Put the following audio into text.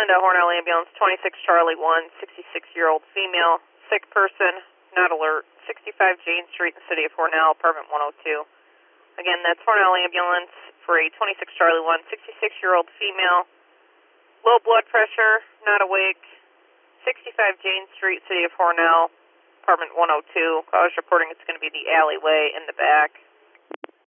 Linda, Hornell Ambulance, 26 Charlie 1, 66-year-old female, sick person, not alert, 65 Jane Street in the city of Hornell, apartment 102. Again, that's Hornell Ambulance for a 26 Charlie 1, 66-year-old female, low blood pressure, not awake, 65 Jane Street, city of Hornell, apartment 102. Callers reporting it's going to be the alleyway in the back.